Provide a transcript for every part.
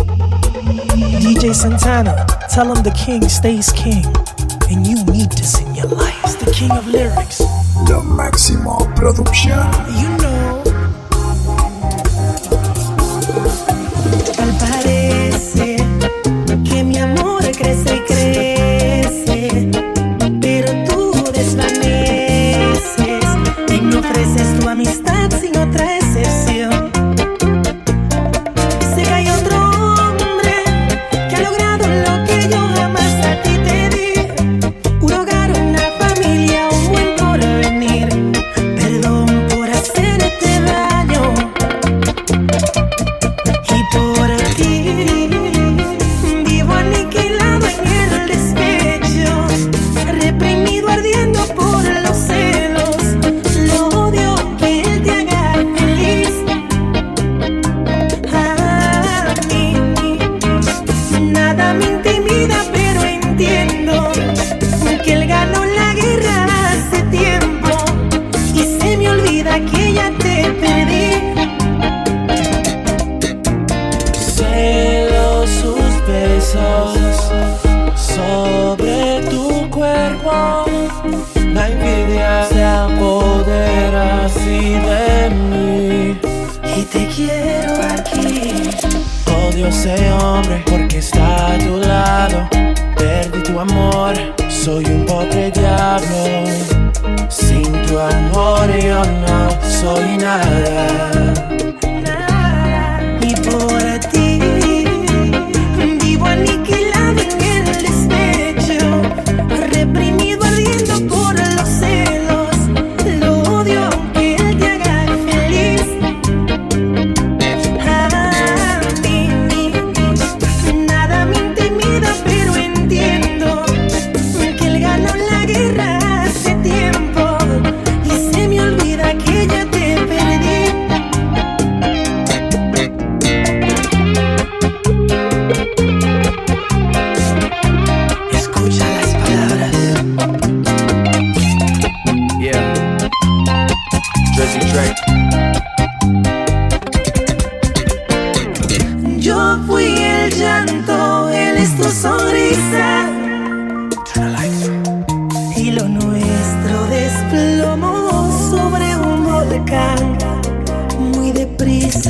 DJ Santana, tell him the king stays king, and you need this in your life. It's the king of lyrics. Lo Máximo Producción. You know. Tal parece que mi amor crece y crece, pero tú desvaneces y me ofreces tu amistad sin otra excepción. Sé que hay otro hombre que ha logrado lo que yo jamás a ti te di: un hogar, una familia, un buen porvenir. Perdón por hacerte daño y por ti vivo aniquilado en el despecho, reprimido ardiendo por los celos. Lo odio que él te haga feliz. A mí nada me intimida, pero entiendo que él ganó la guerra hace tiempo y se me olvida que ya te perdí. Celo sus besos sobre tu cuerpo. La envidia se apodera así de mí. Y te quiero aquí. Odio ese hombre porque está a tu lado. Perdí tu amor, soy un pobre diablo. Sin tu amor yo no soy nada. Y por ti vivo aniquilado en el despecho, reprimido ardiendo por los celos. Lo odio aunque él te haga feliz. A mí nada me intimida, pero entiendo que él ganó la guerra hace tiempo y se me olvida que ya te perdí. Escucha las palabras. Yeah. Drizzy Drake. Yo fui el llanto, él es tu sonrisa. Y lo nuestro desplomó sobre un volcán muy deprisa.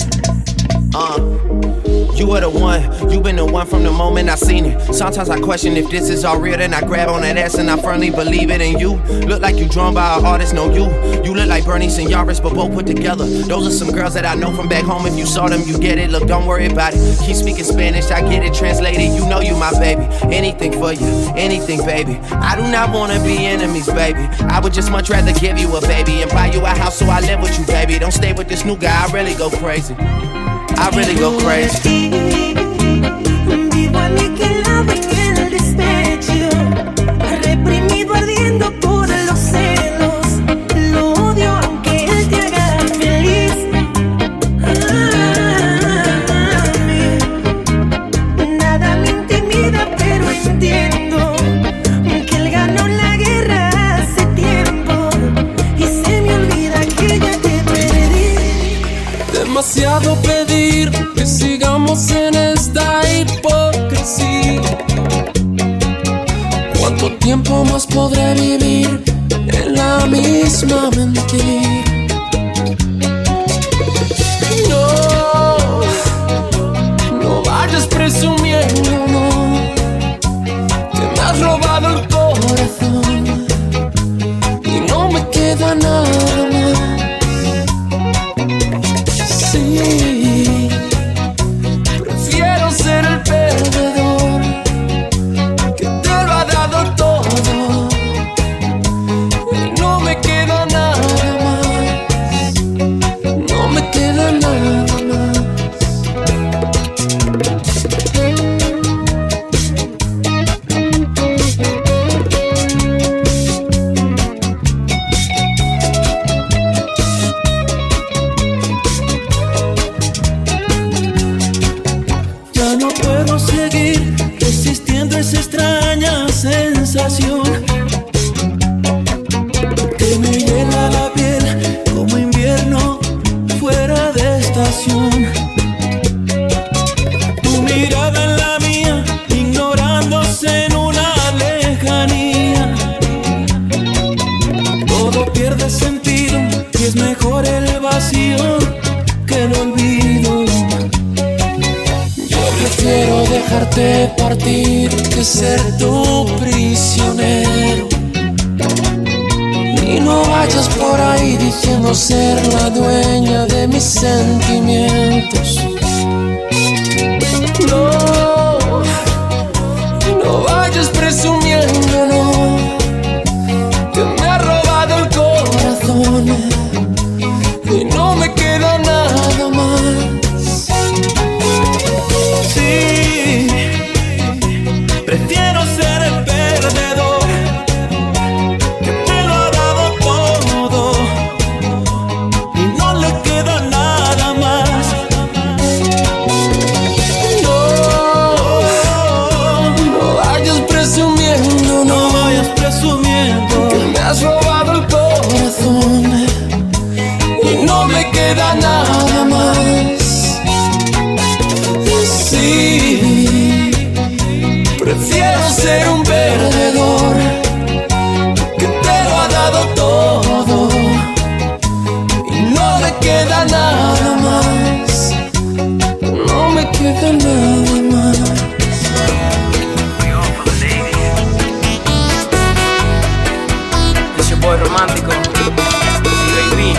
You were the one, you been the one from the moment I seen it. Sometimes I question if this is all real, then I grab on that ass and I firmly believe it. And you look like you drawn by an artist, no you. You look like Bernice and Yaris, but both put together. Those are some girls that I know from back home. If you saw them, you get it. Look, don't worry about it. Keep speaking Spanish, I get it translated. You know you my baby. Anything for you, anything, baby. I do not wanna be enemies, baby. I would just much rather give you a baby and buy you a house so I live with you, baby. Don't stay with this new guy, I really go crazy. I really go crazy. Vivo aniquilado en el despecho, reprimido ardiendo por los celos. Lo odio aunque él te haga feliz. A mí nada me intimida, pero entiendo que él ganó la guerra hace tiempo y se me olvida que ya te perdí. Demasiado pedir que sigamos en esta hipocresía. ¿Cuánto tiempo más podré vivir en la misma mentira? No vayas presumiendo, no, que me has robado el corazón y no me queda nada más. Sí, prefiero ser el perdedor que te lo ha dado todo y no me queda nada. dejarte partir que ser tu prisionero. Y no vayas por ahí diciendo ser la dueña de mis sentimientos. No vayas presumiendo, no, que me ha robado el corazón y no me queda nada más. Sí, prefiero ser el perdedor que te lo ha dado todo y no le queda nada más. No vayas presumiendo, no vayas presumiendo que me has robado el corazón y no me queda nada más. Sí, prefiero ser un perdedor que te lo ha dado todo y no me queda nada más. No me queda nada más. Es your boy romántico, baby.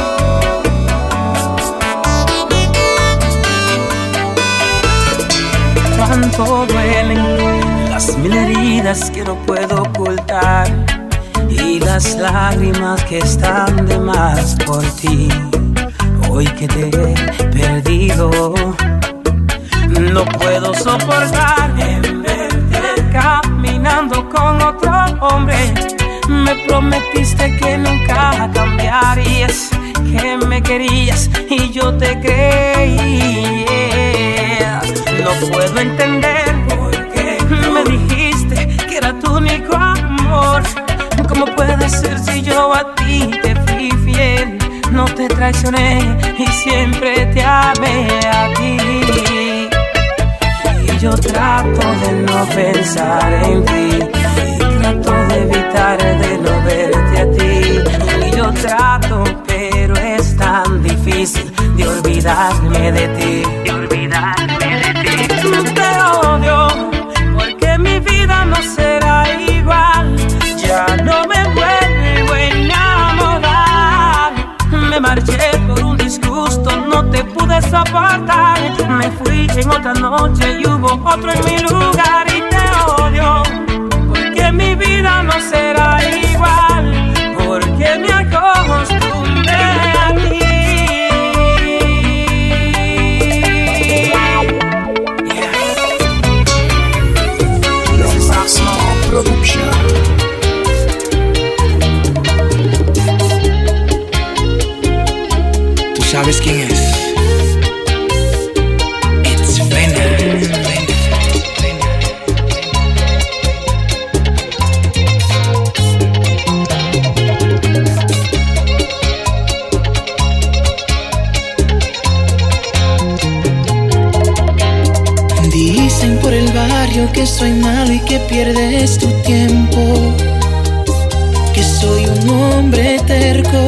Cuánto duelen las mil heridas que no puedo ocultar y las lágrimas que están de más por ti. Hoy que te he perdido, no puedo soportar en verte caminando con otro hombre. Me prometiste que nunca cambiarías, que me querías y yo te creí. No puedo entender por qué me dijiste que era tu único amor. ¿Cómo puede ser si yo a ti te fui fiel? No te traicioné y siempre te amé a ti. Y yo trato de no pensar en ti, y trato de evitar de no verte a ti. Y yo trato, pero es tan difícil de olvidarme de ti. De olvidarme de ti. Te odio porque mi vida no será igual. Ya no me vuelvo a enamorar. Me marché por un disgusto, no te pude soportar. Me fui en otra noche y hubo otro en mi lugar. Y te odio porque mi vida no será igual, porque me acostumbré a ti. Lo Máximo Producción. ¿Tú sabes quién es? It's Vena. Dicen por el barrio que soy malo y que pierdes tu tiempo, que soy un hombre terco,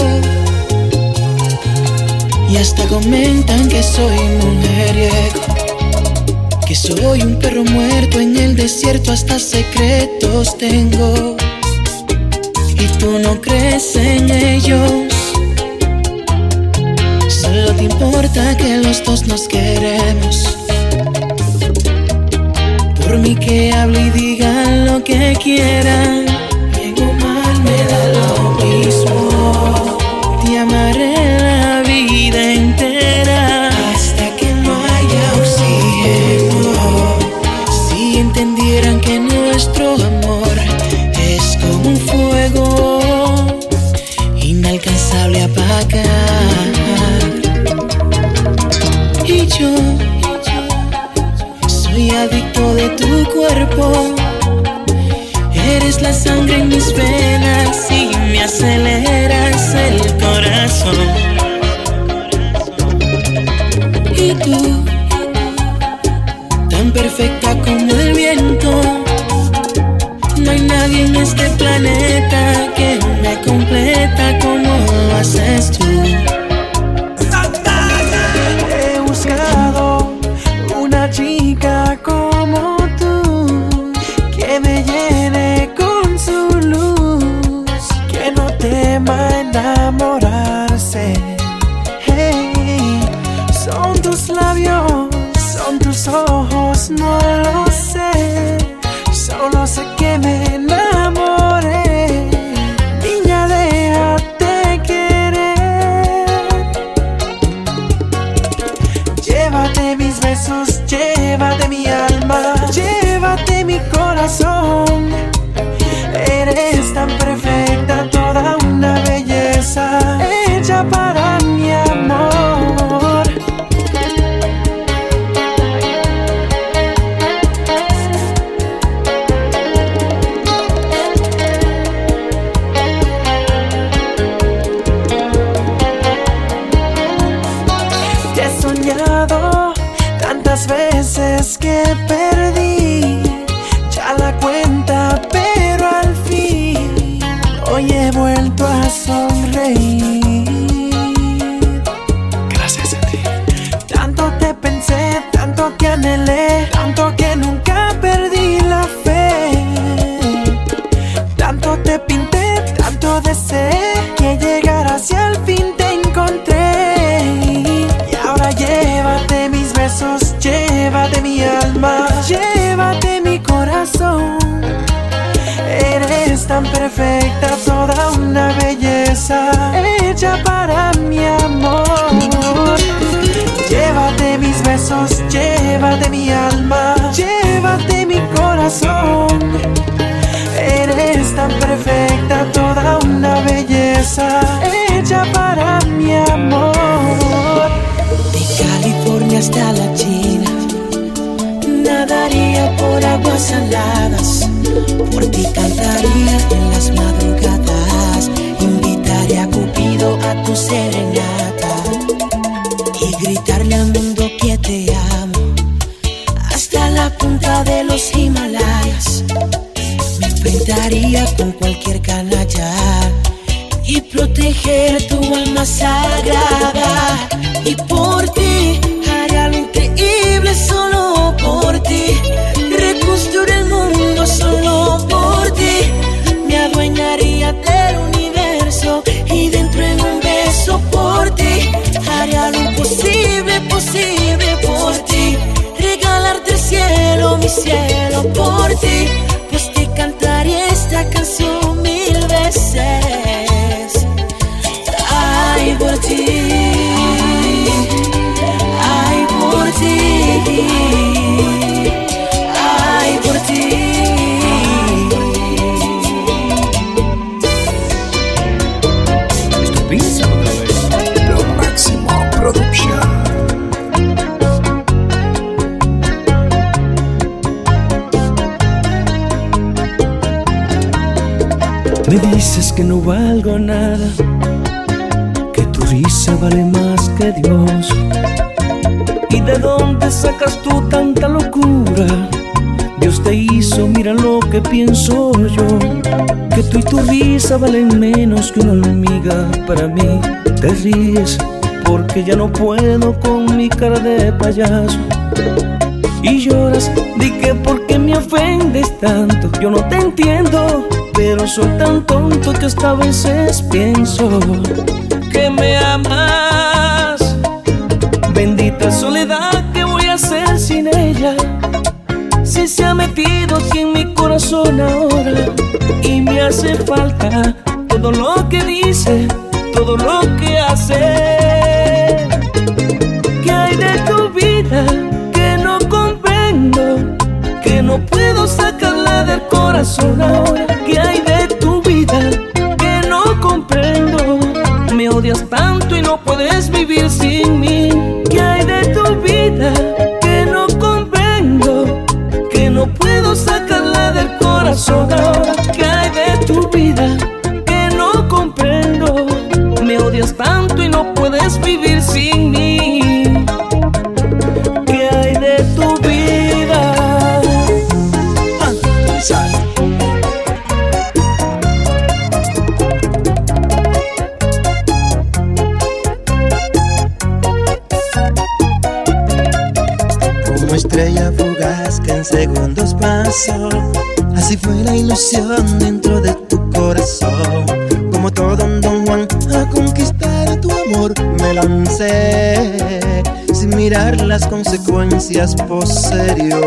y hasta comentan que soy mujeriego, que soy un perro muerto en el desierto, hasta secretos tengo, y tú no crees en ellos. Solo te importa que los dos nos queremos. Por mí que hable y digan lo que quieran, bien o mal me da lo mismo. Te amaré la vida entera hasta que no haya oxígeno. Si entendieran que nuestro amor es como un fuego inalcanzable a apagar. Y yo soy adicto de tu cuerpo. Eres la sangre en mis venas y me aceleras el corazón. Y tú, tan perfecta como el viento, no hay nadie en este planeta que me completa como lo haces tú. He buscado una chica como las veces que perdí, ya la cuenta, pero al fin hoy he vuelto a sonreír. Gracias a ti. Tanto te pensé, tanto te anhelé, tanto que nunca perdí la fe. Tanto te pinté, tanto deseé que llegaras y al fin te encontré. Y ahora llévate mis besos, llévate mi alma, llévate mi corazón. Eres tan perfecta, toda una belleza, hecha para mi amor. Llévate mis besos, llévate mi alma, llévate mi corazón. Eres tan perfecta, toda una belleza, hecha para mi amor. De California hasta la China, nadaría por aguas saladas. Por ti cantaría en las madrugadas, invitaría a Cupido a tu serenata y gritarle al mundo que te amo hasta la punta de los Himalayas. Me enfrentaría con cualquier canalla y proteger tu alma sagrada. Y por ti haría lo increíble solo por ti. Reconstruir el mundo solo por ti. Me adueñaría del universo y dentro en un beso por ti. Haría lo imposible posible por ti. Regalarte el cielo, mi cielo por ti. Pues te cantaría esta canción 1000 veces. Ay, por ti. Ay, por ti. Ay, por ti. Esto piensa otra vez. Lo Máximo Production. Me dices que no valgo nada, que tu risa vale más que Dios. ¿Y de dónde sacas tú tanta locura? Dios te hizo, mira lo que pienso yo, que tú y tu risa valen menos que una hormiga para mí. Te ríes porque ya no puedo con mi cara de payaso. Y lloras, di que por qué me ofendes tanto. Yo no te entiendo, pero soy tan tonto que hasta a veces pienso que me amas. Bendita soledad, ¿qué voy a hacer sin ella? Si se ha metido aquí en mi corazón ahora y me hace falta todo lo que dice, todo lo que hace. ¿Qué hay de tu vida que no comprendo? Que no puedo sacarla del corazón ahora. ¿Qué hay de tu vida que no comprendo? Me odias tanto y no puedes vivir sin mí. ¿Qué hay de tu vida que no comprendo? Que no puedo sacarla del corazón ahora. ¿Qué hay de tu vida que no comprendo? Me odias tanto y no puedes vivir sin mí. ¿Qué hay de tu vida? Como estrella fugaz que en segundos pasó, así fue la ilusión dentro de tu corazón. Como todo un Don Juan a conquistar tu amor me lancé, sin mirar las consecuencias posterior.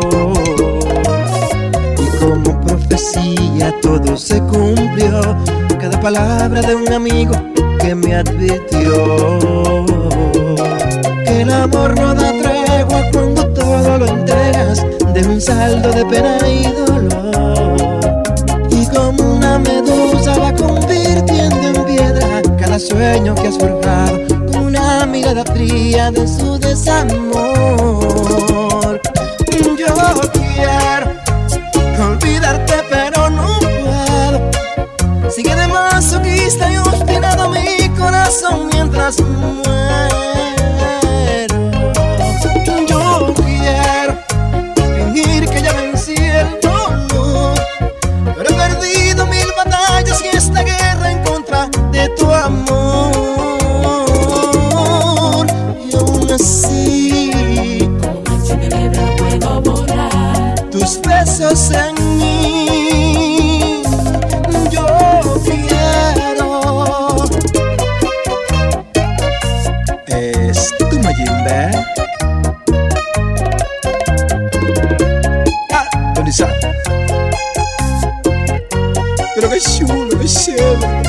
Y como profecía todo se cumplió, cada palabra de un amigo que me advirtió que el amor no da tregua cuando todo lo entregas, deja un saldo de pena y dolor. Y como una medusa va convirtiendo en piedra cada sueño que has forjado, como una mirada fría de su desamor. Yo quiero olvidarte pero no puedo, sigue de masoquista y obstinado mi corazón mientras muero. Yo besos en mí. Yo quiero. Es tu Mayimbe. Ah, Donisa. Pero qué chulo, qué chévere.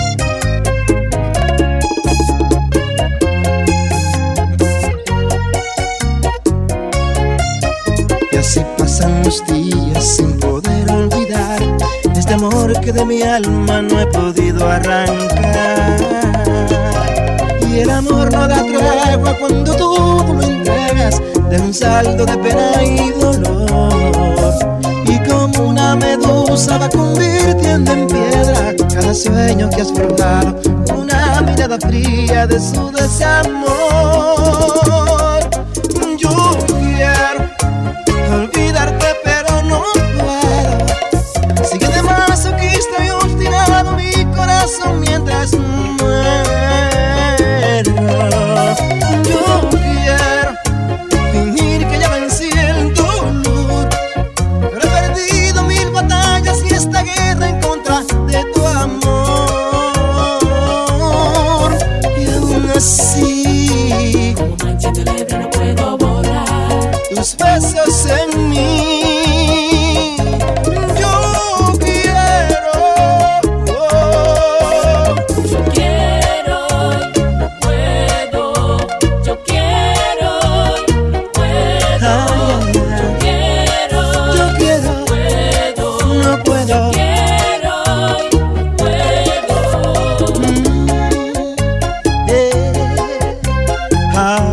Y así pasan los días sin poder olvidar este amor que de mi alma no he podido arrancar. Y el amor no da tregua cuando tú lo entregas de un saldo de pena y dolor. Y como una medusa va convirtiendo en piedra cada sueño que has forjado con una mirada fría de su desamor. Yo quiero olvidarte pero no puedo. Sigue de masoquista y obstinado mi corazón mientras muero. Yo quiero fingir que ya vencí el dolor, pero he perdido 1000 batallas y esta guerra en contra de tu amor. Y aún así, como mancha de lebre no puedo borrar tus besos en mí. Yo quiero, yo quiero, no puedo. Yo quiero, no puedo. Yo quiero, no puedo. no puedo. Quiero, no puedo. Ah.